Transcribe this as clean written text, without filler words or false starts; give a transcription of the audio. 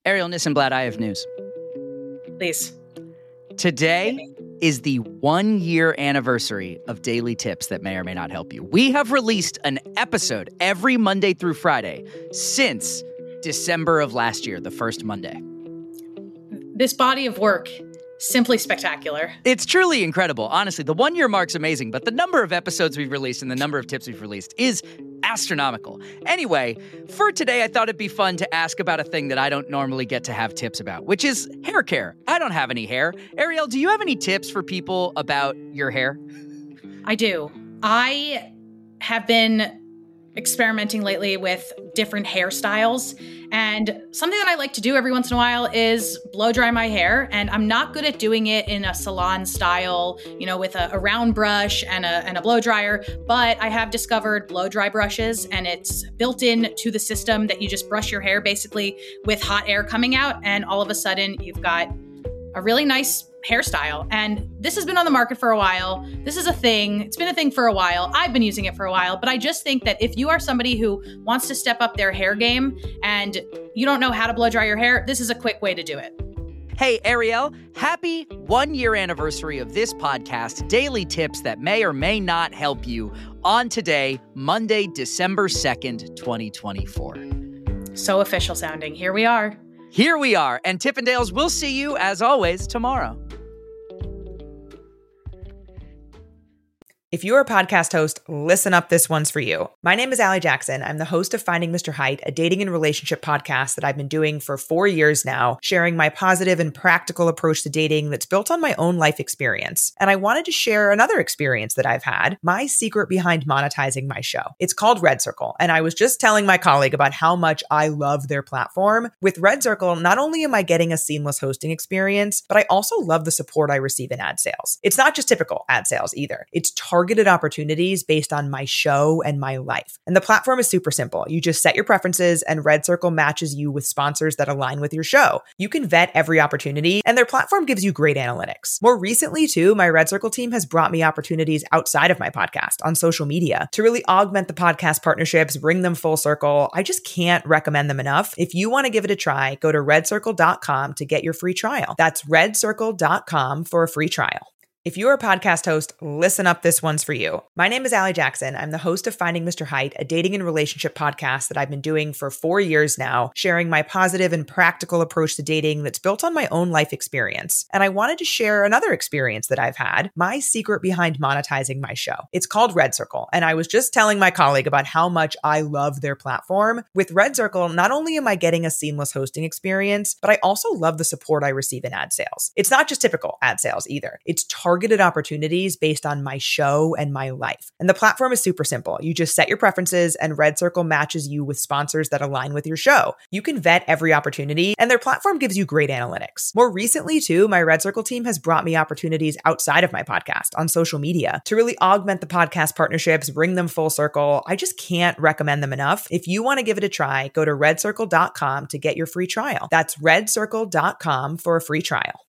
Ariel Nissenblatt, I have news. Please. Today is the 1-year anniversary of Daily Tips that may or may not help you. We have released an episode every Monday through Friday since December of last year, the first Monday. This body of work, simply spectacular. It's truly incredible. Honestly, the 1-year mark's amazing, but the number of episodes we've released and the number of tips we've released is astronomical. Anyway, for today, I thought it'd be fun to ask about a thing that I don't normally get to have tips about, which is hair care. I don't have any hair. Ariel, do you have any tips for people about your hair? I do. I have been experimenting lately with different hairstyles, and something that I like to do every once in a while is blow dry my hair. And I'm not good at doing it in a salon style, with a round brush and a blow dryer, but I have discovered blow dry brushes, and it's built in to the system that you just brush your hair basically with hot air coming out, and all of a sudden you've got a really nice hairstyle. And this has been on the market for a while. This is a thing. It's been a thing for a while. I've been using it for a while, but I just think that if you are somebody who wants to step up their hair game and you don't know how to blow dry your hair, this is a quick way to do it. Hey, Ariel, happy 1-year anniversary of this podcast, Daily Tips that may or may not help you, on today, Monday, December 2nd, 2024. So official sounding. Here we are. Here we are, and Tippendales, we'll see you, as always, tomorrow. If you're a podcast host, listen up, this one's for you. My name is Allie Jackson. I'm the host of Finding Mr. Height, a dating and relationship podcast that I've been doing for 4 years now, sharing my positive and practical approach to dating that's built on my own life experience. And I wanted to share another experience that I've had, my secret behind monetizing my show. It's called Red Circle, and I was just telling my colleague about how much I love their platform. With Red Circle, not only am I getting a seamless hosting experience, but I also love the support I receive in ad sales. It's not just typical ad sales either. It's targeted opportunities based on my show and my life. And the platform is super simple. You just set your preferences and Red Circle matches you with sponsors that align with your show. You can vet every opportunity, and their platform gives you great analytics. More recently, too, my Red Circle team has brought me opportunities outside of my podcast on social media to really augment the podcast partnerships, bring them full circle. I just can't recommend them enough. If you want to give it a try, go to redcircle.com to get your free trial. That's redcircle.com for a free trial. If you're a podcast host, listen up, this one's for you. My name is Allie Jackson. I'm the host of Finding Mr. Height, a dating and relationship podcast that I've been doing for 4 years now, sharing my positive and practical approach to dating that's built on my own life experience. And I wanted to share another experience that I've had, my secret behind monetizing my show. It's called Red Circle, and I was just telling my colleague about how much I love their platform. With Red Circle, not only am I getting a seamless hosting experience, but I also love the support I receive in ad sales. It's not just typical ad sales either. It's targeted opportunities based on my show and my life. And the platform is super simple. You just set your preferences and Red Circle matches you with sponsors that align with your show. You can vet every opportunity, and their platform gives you great analytics. More recently, too, my Red Circle team has brought me opportunities outside of my podcast on social media to really augment the podcast partnerships, bring them full circle. I just can't recommend them enough. If you want to give it a try, go to redcircle.com to get your free trial. That's redcircle.com for a free trial.